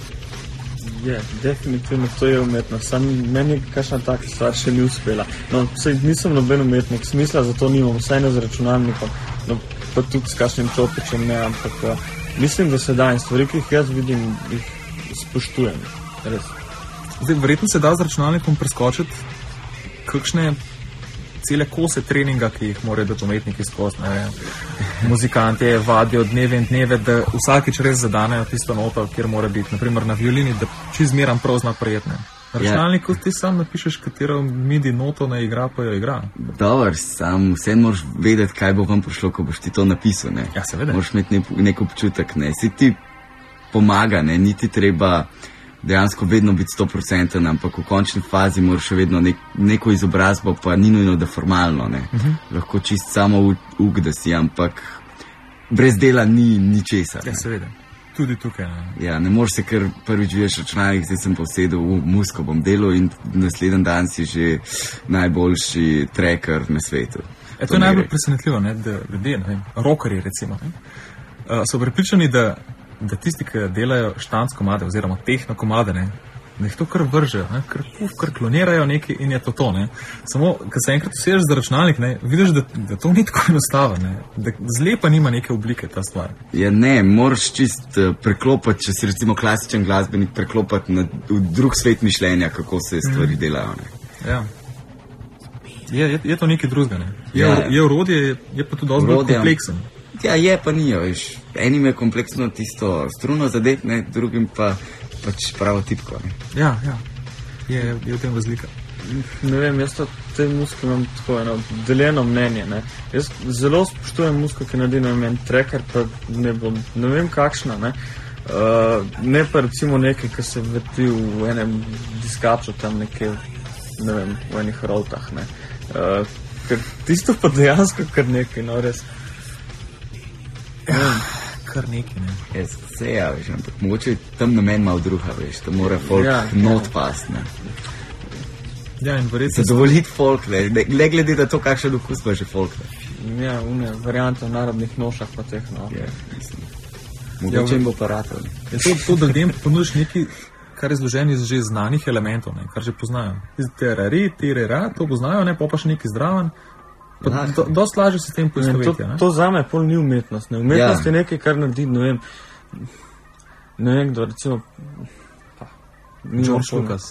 Speaker 4: Je, definitivno to je umetnost. Sam meni kakšna taka stvar še ni uspela. No, sej nisem noben umetnik, smisla za to nimam, vsaj ne z računalnikom, no, pa tudi s kakšnim čopičem ne, ampak uh, mislim, da se da in stvari, ki jih jaz vidim, jih spoštujem. Res.
Speaker 2: Zdaj, verjetno se da z računalnikom preskočiti kakšne cele kose treninga, ki jih morajo dati umetniki skozi. Muzikanti vadijo dneve in dneve, da vsakič res zadanejo tisto noto, kjer mora biti, naprimer na violini, da čez zmeram prav zna prijetne. Na računalniku yeah. ti sam napišeš, katero midi noto ne igra, pa jo igra.
Speaker 6: Dobar, sam vse moraš vedeti, kaj bo vam prišlo, ko boš ti to napisal. Ne?
Speaker 2: Ja, seveda.
Speaker 6: Moraš imeti nek, nek občutek, ne. Si ti pomaga, ne, niti treba dejansko vedno biti sto procenten, ampak v končni fazi moraš še vedno nek, neko izobrazbo, pa ni nujno, da formalno, ne. Uh-huh. Lahko čist samo uk, da si, ampak brez dela ni ničesar.
Speaker 2: Ja, seveda. Tudi tukaj. Ne.
Speaker 6: Ja, ne moreš se kar prvič vidiš računalnik, zdaj sem posedel v musko, bom delal in naslednji dan si že najboljši tracker na svetu.
Speaker 2: E, to je najbolj presenetljivo, ne, da ljudje, ne vem, rockerji recimo, ne, uh, so prepričani, da da tisti, ki delajo štanc komade oziroma tehno komade, ne, da jih to kar vržejo, ne, kar, kar klonirajo neki in je to to, ne. Samo, ko se enkrat usedeš za računalnik, ne, vidiš, da, da to ni tako enostavno, ne, da zlepa nima neke oblike ta stvar.
Speaker 6: Ja, ne, moraš čist uh, preklopati, če si recimo klasičen glasbenik, preklopati na v drug svet mišljenja, kako se stvari mm. delajo, ne.
Speaker 2: Ja. Je, je, je to nekaj drugega, ne. Je,
Speaker 6: ja.
Speaker 2: je orodje, je, je pa tudi dosti bolj kompleksen.
Speaker 6: Ja, je pa ni, veš. Enim je kompleksno tisto struno zadet, ne, drugim pa pač pravo tipko, ne.
Speaker 2: Ja, ja. Je, je v tem razlika.
Speaker 4: Ne vem, jaz to te muske imam tako eno deljeno mnenje, ne. Jaz zelo spoštujem musko, ki naredi, ne vem, en tracker, pa ne bom, ne vem kakšna, ne. Uh, ne pa recimo nekaj, ki se vrti v enem diskaču tam nekje, ne vem, v enih roltah, ne. Uh, ker tisto pa dejansko kar nekaj, no, res.
Speaker 2: Ja, kar neki, ne.
Speaker 6: Jaz se ja, veš, ampak mogoče tam namen malo druga, veš, da mora folk ja, not past, ne.
Speaker 2: Ja, in verjetno...
Speaker 6: Zadovoljiti folk, ne, ne glede na to, kakšen okus pa že folk, ne.
Speaker 4: Ja, une variante v narodnih nošah pa teh, no.
Speaker 6: Ja, mislim. Mogoče jim bo pa ratov, ne.
Speaker 2: Ja, to, to, da ljudem ponudiš neki, kar je zložen iz že znanih elementov, ne, kar že poznajo. Terari, terera, to poznajo, ne, pa pa še neki zdraven. Do, dost lažje se s tem poistovetja.
Speaker 4: To, to zame pol ni umetnost. Ne? Umetnost ja. je nekaj, kar naredi, ne vem, ne vem kdo, recimo... Pa,
Speaker 2: George Lucas.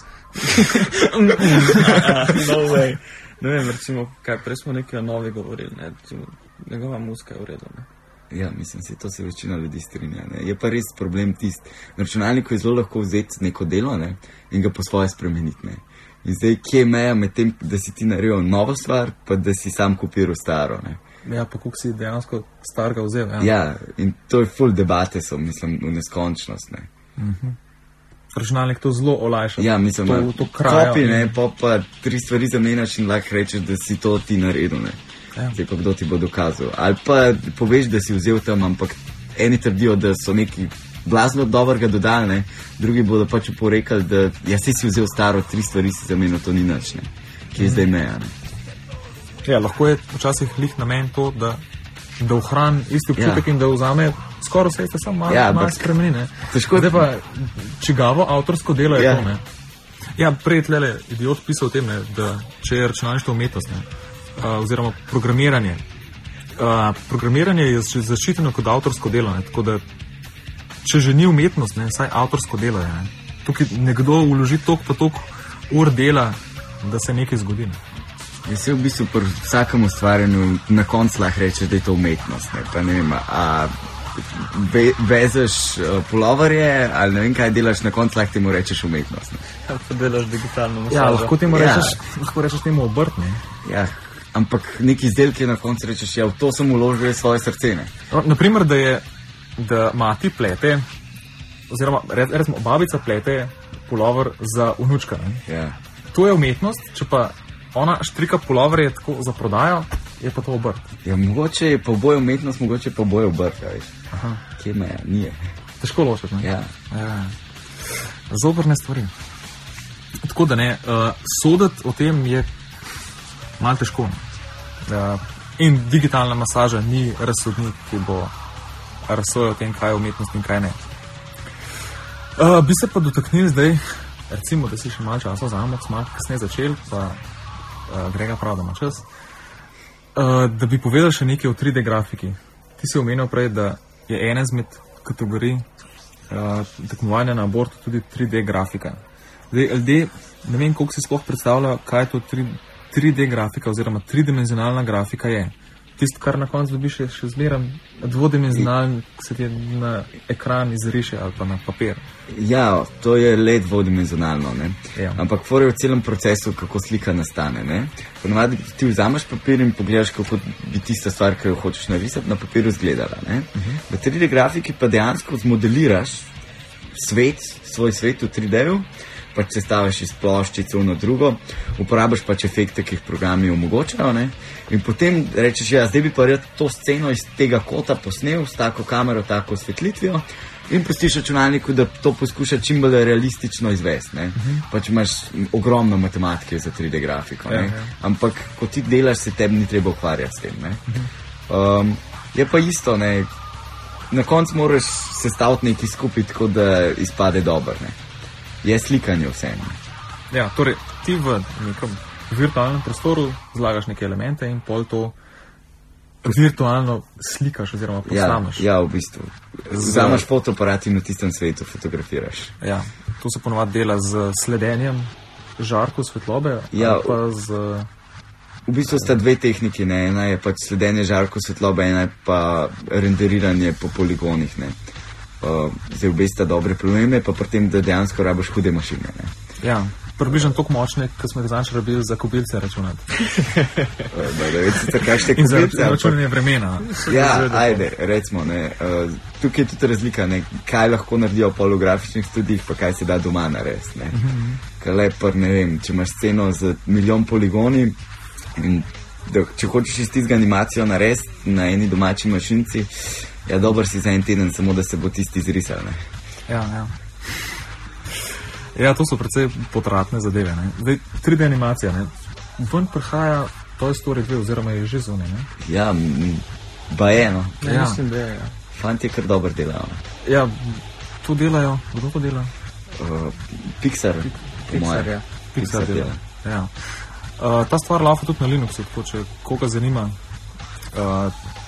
Speaker 4: No way. Ne vem, recimo, kaj, prej smo nekaj o Novi govorili, ne? Recimo, njegova muska je v redu, ne?
Speaker 6: Ja, mislim si, to se večina ljudi strinja, ne? Je pa res problem tist. Na računalniku je zelo lahko vzeti neko delo, ne? In ga po svoje spremeniti, ne? In zdaj, kje je meja med tem, da si ti naredil novo stvar, pa da si sam kopiral staro, ne?
Speaker 2: Ja, pa koliko si dejansko starega vzel, ja.
Speaker 6: Ja, in to je ful debate so, mislim, v neskončnost, ne.
Speaker 2: Mhm. Računalnik to zelo olajša.
Speaker 6: Ja, mislim,
Speaker 2: to, to krajo.
Speaker 6: Kopi, ne, pa pa tri stvari zamenjaš in lahko rečeš, da si to ti naredil, ne. Ja. Zdaj pa kdo ti bo dokazal. Ali pa poveš, da si vzel tam, ampak eni trdijo, da so neki blazno dobrega dodali, ne, drugi bodo pač oporekali, da ja, si si vzel staro, tri stvari si zamenil, to ni nič, ne. Kje je zdaj meja, ne.
Speaker 2: Ja, lahko je včasih lih namen to, da, da ohrani isti občutek ja. in da vzame skoraj vse, se samo malo,
Speaker 6: Ja,
Speaker 2: malo
Speaker 6: ampak-
Speaker 2: spremeni. Ne.
Speaker 6: Težko je-
Speaker 2: Zdaj pa čigavo avtorsko delo je
Speaker 6: Ja.
Speaker 2: to. Ne. Ja, prej je tlele idiot pisal o tem, ne, da če je računalništvo umetnost, ne, uh, oziroma programiranje. Uh, programiranje je zaš- zaščiteno kot avtorsko delo, ne, tako da če že ni umetnost, ne, saj avtorsko delo je. Ne. Tukaj nekdo vloži toliko pa toliko ur dela, da se nekaj zgodi. Ne.
Speaker 6: Jaz se v bistvu pri vsakem ustvarjanju na koncu lahko reče, da je to umetnost. Ne, pa ne vem, a ve, vezeš uh, puloverje ali ne vem kaj delaš, na koncu lahko temu rečeš umetnost. Ne.
Speaker 4: Ali pa delaš digitalno masažo.
Speaker 2: Ja, lahko temu
Speaker 6: Ja.
Speaker 2: rečeš, lahko rečeš temu obrt. Ne.
Speaker 6: Ja, ampak neki izdelki na koncu rečeš, ja, v to sem vložil svoje srce. Ne.
Speaker 2: No, naprimer, da je, da mati plete, oziroma re- recimo babica plete pulover za vnučka. Ne.
Speaker 6: Ja.
Speaker 2: To je umetnost, če pa ona štrika puloverje tako za prodajo, je pa to obrt.
Speaker 6: Ja, mogoče je pa oboje umetnost, mogoče je pa oboje obrt, ja, veš.
Speaker 2: Aha.
Speaker 6: Kje meja? Nije.
Speaker 2: Težko ločiš, ne?
Speaker 6: Ja.
Speaker 2: Ja. Zoprne stvari. Tako da ne, uh, soditi o tem je malo težko. Ne. Uh, in digitalna masaža ni razsodnik, ki bo razsojal o tem, kaj je umetnost in kaj ne. Uh, bi se pa dotaknili zdaj, recimo, da si še malo časa vzamemo, ko smo malo kasneje začeli, pa uh, Grega prav, da ima čas, uh, da bi povedal še nekaj o tri D grafiki. Ti si omenil prej, da je ena izmed kategorij uh, tekmovanja na abortu tudi tri D grafika. Zdaj, ljudje, ne vem, koliko si sploh predstavlja, kaj je to tri D grafika oziroma tridimenzionalna grafika je. Tisto, kar na koncu dobiš, je še zmeram dvodimenzionalen, ki se ti na ekran izriše ali pa na papir.
Speaker 6: Ja, to je le dvodimenzionalno, ne.
Speaker 2: Ja.
Speaker 6: Ampak fora je v celem procesu, kako slika nastane, ne. Ponavadi ti vzameš papir in pogledaš, kako bi tista stvar, ki jo hočeš narisati, na papirju izgledala, ne. Uh-huh. V tri D grafiki pa dejansko zmodeliraš svet, svoj svet v tri D-ju, pač sestaviš iz ploščice v drugo, uporabiš pač efekte, ki jih programi omogočajo, ne? In potem rečeš, ja, zdaj bi pa rad to sceno iz tega kota posnel s tako kamero, tako osvetlitvijo in pustiš računalniku, da to poskuša čim bolj realistično izvesti, ne? Uh-huh. Pač imaš ogromno matematike za tri D grafiko, ne?
Speaker 2: Ja, ja.
Speaker 6: Ampak ko ti delaš, se tebi ni treba ukvarjati s tem, ne? Uh-huh. Um, je pa isto, ne? Na koncu moraš sestaviti nekaj skupaj, tako da izpade dobro, ne? Je slikanje vseeno.
Speaker 2: Ja, torej ti v nekem virtualnem prostoru zlagaš neke elemente in pol to virtualno slikaš oziroma
Speaker 6: Ja,
Speaker 2: posnameš.
Speaker 6: ja, v bistvu. Vzameš fotoaparat in v tistem svetu fotografiraš.
Speaker 2: Ja, to se ponovadi dela z sledenjem žarku svetlobe
Speaker 6: Ja,
Speaker 2: ali pa z...
Speaker 6: V bistvu sta dve tehniki, ne? Ena je pač sledenje žarku svetlobe, ena je pa renderiranje po poligonih, ne. Uh, zdaj obe sta dobre probleme, pa pri tem, da dejansko rabiš hude mašine, ne.
Speaker 2: Ja, približno toliko močne, kot smo jih zanj rabili za kobilce računati.
Speaker 6: Uh, da, da veste, kakšne
Speaker 2: In za
Speaker 6: kobilce, ampak-
Speaker 2: računanje vremena.
Speaker 6: Ja, ajde, recimo, ne, uh, tukaj je tudi razlika, ne, kaj lahko naredijo v polografičnih študijih, pa kaj se da doma narediti, ne. Uh-huh. Kaj lepo, ne vem, če imaš sceno z milijon poligoni in da, če hočeš iz tistega animacijo narediti na eni domači mašinci, ja, dober si za en teden, samo da se bo tisti izrisal, ne.
Speaker 2: Ja, ja. Ja, to so precej potratne zadeve. Ne. Zdaj, tri D animacija, ne. Ven prihaja Toy Story dve oziroma je že zunaj, ne.
Speaker 6: Ja, m, ba eno,
Speaker 4: Ja,
Speaker 2: Ja.
Speaker 4: mislim, da je. Ja.
Speaker 6: fanti kar dobro delajo. ne.
Speaker 2: Ja, to delajo, kdo to dela?
Speaker 6: Uh, Pixar, po mojem.
Speaker 4: Pixar, ja.
Speaker 2: Pixar dela. Ja. Uh, ta stvar laufa tudi na Linuxu, tako če koga zanima. Uh,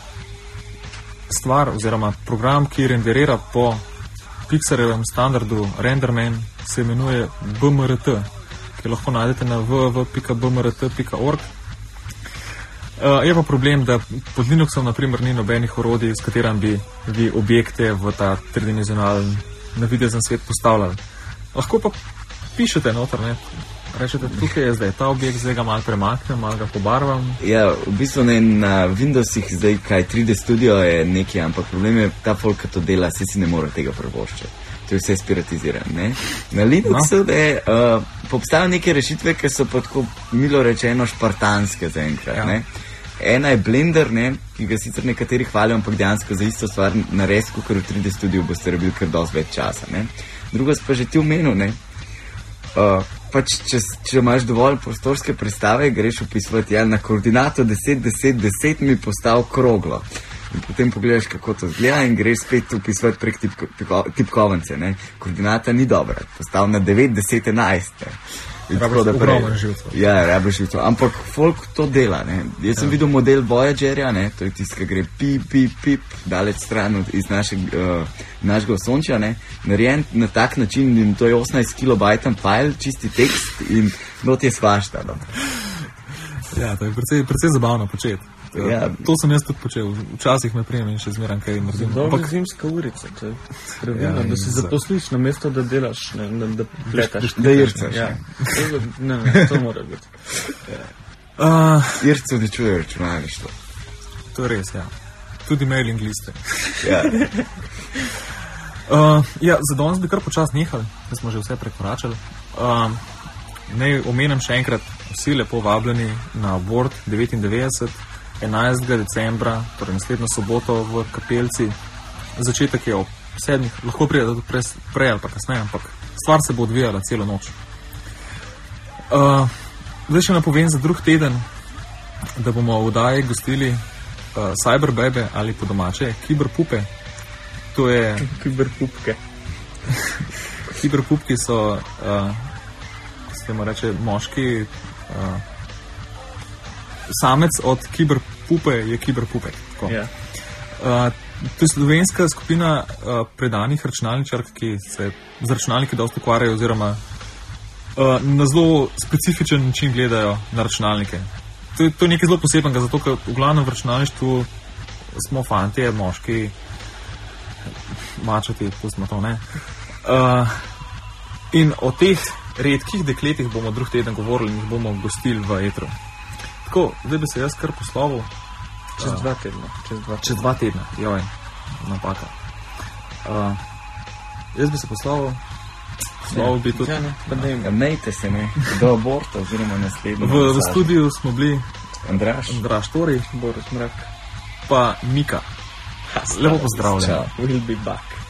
Speaker 2: stvar oziroma program, ki renderira po Pixarjevem standardu RenderMan, se imenuje B M R T, ki lahko najdete na w w w pika b m r t pika org. Uh, je pa problem, da pod Linuxom naprimer ni nobenih orodij, s katerim bi vi objekte v ta tridimenzionalen navidezen svet postavljali. Lahko pa pišete noter, ne. Rečete, tukaj je zdaj ta objekt, zdaj ga malo premaknem, malo ga pobarvam.
Speaker 6: Ja, v bistvu ne, na Windowsih zdaj kaj tri D Studio je nekaj, ampak problem je, ta folk, ki to dela, se si ne more tega privoščiti. To je vse spiratizirano, ne. Na Linuxu, no. ne, uh, obstajajo neke rešitve, ki so pa tako milo rečeno špartanske zaenkrat,
Speaker 2: Ja.
Speaker 6: ne. Ena je Blender, ne, ki ga sicer nekateri hvalijo, ampak dejansko za isto stvar narediti, kot v tri D Studiu boste rabili kar dosti več časa, ne. Drugo si pa že ti omenil, ne. Uh, pač, če, če imaš dovolj prostorske predstave, greš opisovati, ja, na koordinato deset, deset, deset mi postal kroglo. In potem pogledaš, kako to zgleda in greš spet opisovati prek tipko, tipko, tipkovance, ne. Koordinata ni dobra, postal na devet, deset, enajst, ne.
Speaker 2: Rabiš ogromno živcev.
Speaker 6: Ja, rabiš živcev. Ampak folk to dela, ne. Jaz sem ja. videl model Voyagerja, ne, to je tisti, ki gre pip, pip, pip, daleč stran od, iz našeg, uh, našega osončja, ne, narejen na tak način in to je osemnajst kilobajten file, čisti tekst in not je svašta, no.
Speaker 2: Ja, to je precej, precej zabavno početi.
Speaker 6: Ja.
Speaker 2: To sem jaz tudi počel. Včasih me prijem in še zmeram kaj naredim.
Speaker 4: Dobro je zimska urica, to je pravilno,
Speaker 2: Ja,
Speaker 4: da si
Speaker 2: za-
Speaker 4: zaposliš na mesto, da delaš, ne, da, da pletaš.
Speaker 6: Da ircaš,
Speaker 4: Ja.
Speaker 6: ja.
Speaker 4: Ne, ne, to mora biti.
Speaker 2: Uh,
Speaker 6: Irci uničujejo računalništvo.
Speaker 2: to je res, ja. Tudi mailing liste.
Speaker 6: Ja.
Speaker 2: Uh, ja, za danes bi kar počas nehali, da smo že vse prekoračili. Uh, naj omenim še enkrat, vsi lepo vabljeni na Abort devetindevetdeset, enajstega decembra, torej naslednjo soboto v Kapelci. Začetek je ob sedmih, lahko pride tudi prej, prej ali pa kasneje, ampak stvar se bo odvijala celo noč. Uh, zdaj še napovem za drug teden, da bomo v oddaji gostili uh, Cyberbebe ali po domače Kiberpupe. To je
Speaker 4: Kiberpupke.
Speaker 2: Kiberpupki so, uh, se temu reče, moški uh, samec od kiberpupe je kiberpupek. Tako.
Speaker 4: Ja.
Speaker 2: Uh, to je slovenska skupina uh, predanih računalničark, ki se z računalniki dosti ukvarjajo oziroma uh, na zelo specifičen način gledajo na računalnike. To je, to je nekaj zelo posebnega, zato ker v glavnem v računalništvu smo fantje, moški, mačati, pustimo to, ne. Uh, in o teh redkih dekletih bomo drug teden govorili in jih bomo gostili v etru. Tako, zdaj bi se jaz kar poslovil.
Speaker 4: Čez dva tedna. Čez dva
Speaker 2: Čez dva tedna, joj, napaka. Uh, jaz bi se poslovil, poslovil bi tudi.
Speaker 4: Ja, ne, pa dajmo.
Speaker 6: Ja, mejte se, ne, do aborta oziroma naslednjo.
Speaker 2: V, v studiu smo bili
Speaker 6: Andraš.
Speaker 2: Andraš Tori,
Speaker 4: Boris Mrak.
Speaker 2: pa Mika. Lepo pozdravljeni.
Speaker 6: Čau.
Speaker 4: We'll be back.